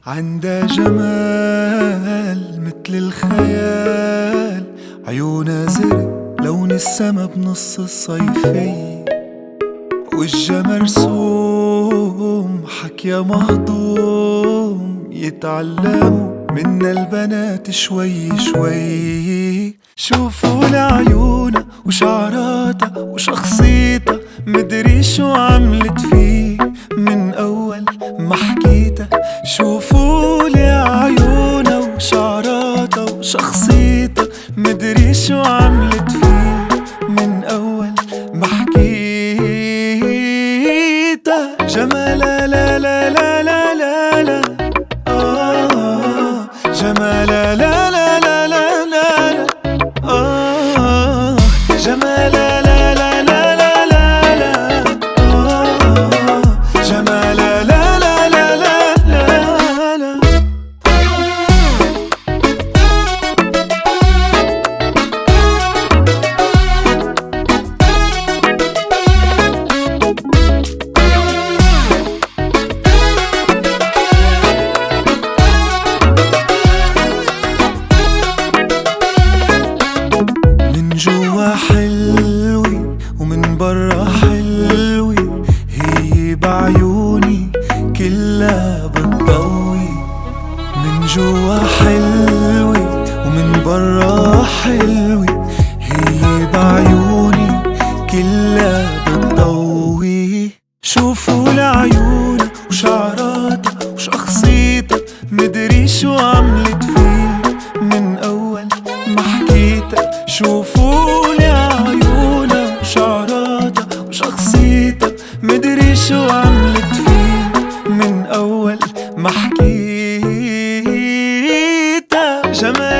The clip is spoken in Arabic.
عندها جمال متل الخيال، عيونها زرق لون السما بنص الصيفية، وجها مرسوم حكيا مهضوم، يتعلموا منا البنات شوي شوي. شوفوا لعيونها وشعراتها وشخصيتها، مدري شو عملت فيه من أول ما حكيتها. شوفوا لعيونها وشعراتها وشخصيتها، مدري شو عملت فيه من أول ما حكيتها. جمالها لا لا لا لا لا لا جمالها لا لا لا لا لا جمالها لا لا لا لا لا لا جمالها لا لا لا لا لا لا. من جوا حلوة ومن برا حلوة، هي بعيوني كلها بتضوي. من جوا حلوة ومن برا حلوة، هي بعيوني كلها بتضوي. شوفوا لعيونها وشعراتها وشخصيتها، مدري شو عملت فيه من أول ما حكيتها. شوفوا لعيونها وشعراتها وشخصيتها، مدري شو عملت فيه من أول ما حكيتها.